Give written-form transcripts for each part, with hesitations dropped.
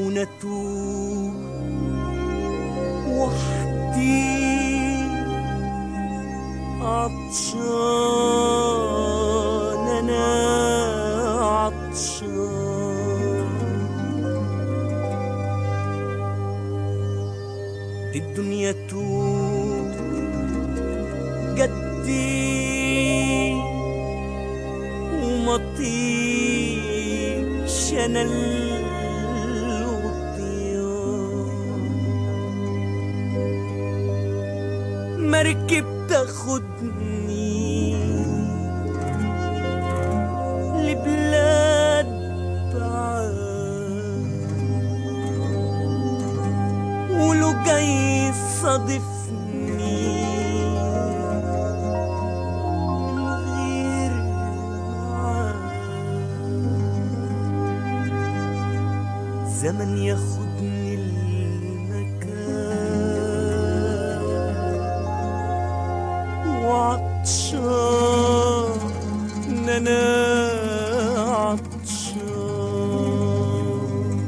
ونتوه وحدي عطشان أنا عطشان. دي الدنيا توت جدي ومطيش أنا مركب تاخدني لبلاد بعاد، ولو جاي صادفني من غير معاد، زمن ياخدني وعطشان أنا عطشان.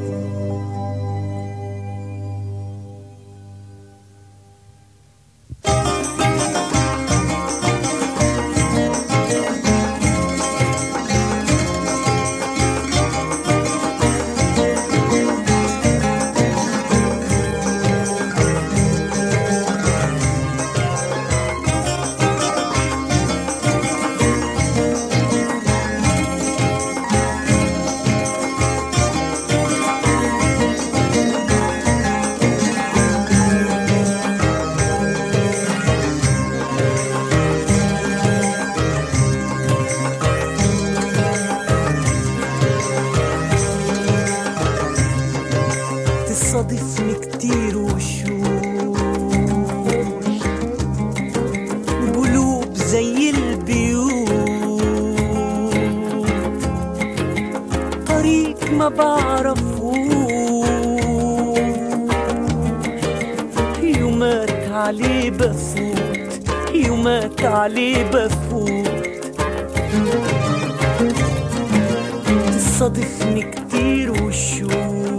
تصادفني كتير وشوش قلوب زي البيوت، طريق ما بعرفوش، يومات عليه بفوت، يومات عليه بفوت. تصادفني كتير وشوش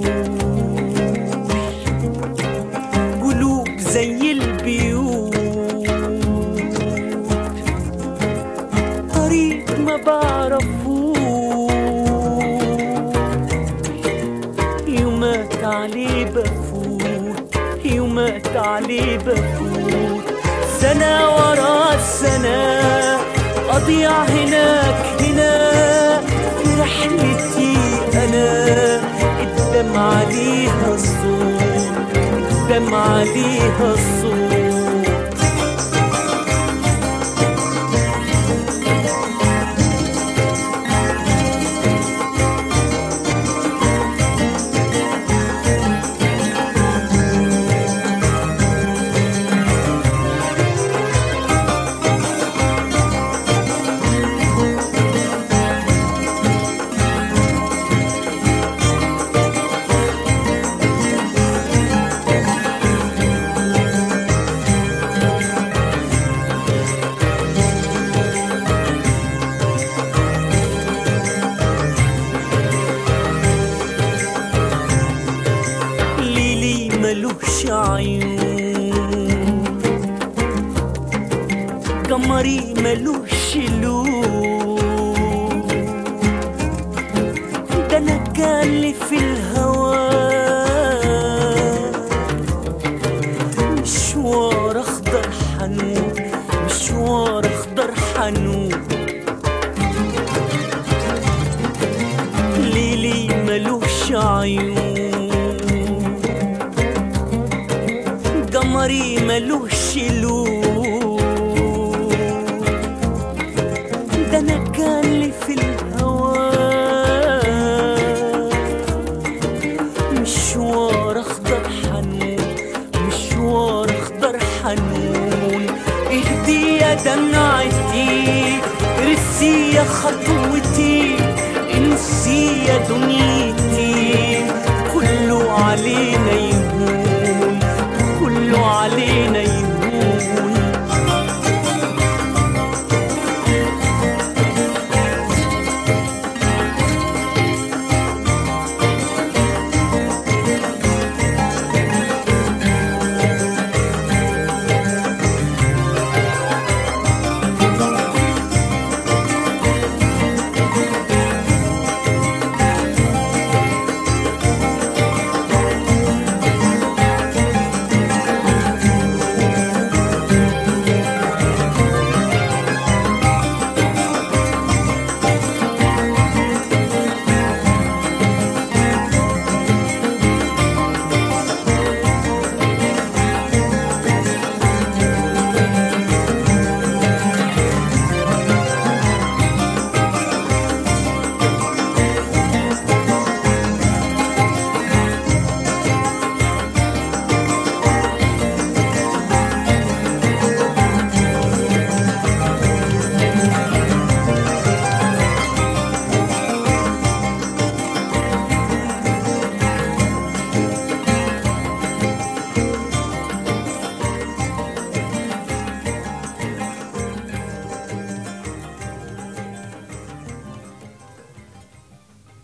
زي البيوت، طريق ما بعرفوش، يومات عليه بفوت، يومات عليه بفوت. سنة ورا سنة أضيع هناك هنا في رحلتي أنا، الدمع عليها الصوت، الدمع عليها الصوت. ملوش عيون، قمري ملوش لون، ده انا كان لي في الهوى مشوار اخضر حنون، مشوار اخضر حنون. ليلي ملوش عيون، قمري ملوش لون، ده انا كان لي في الهوى مشوار اخضر حنون، مشوار اخضر حنون. اهدي يا دمعتي، رسي يا خطوتي، انسي يا دنيتي، كله علينا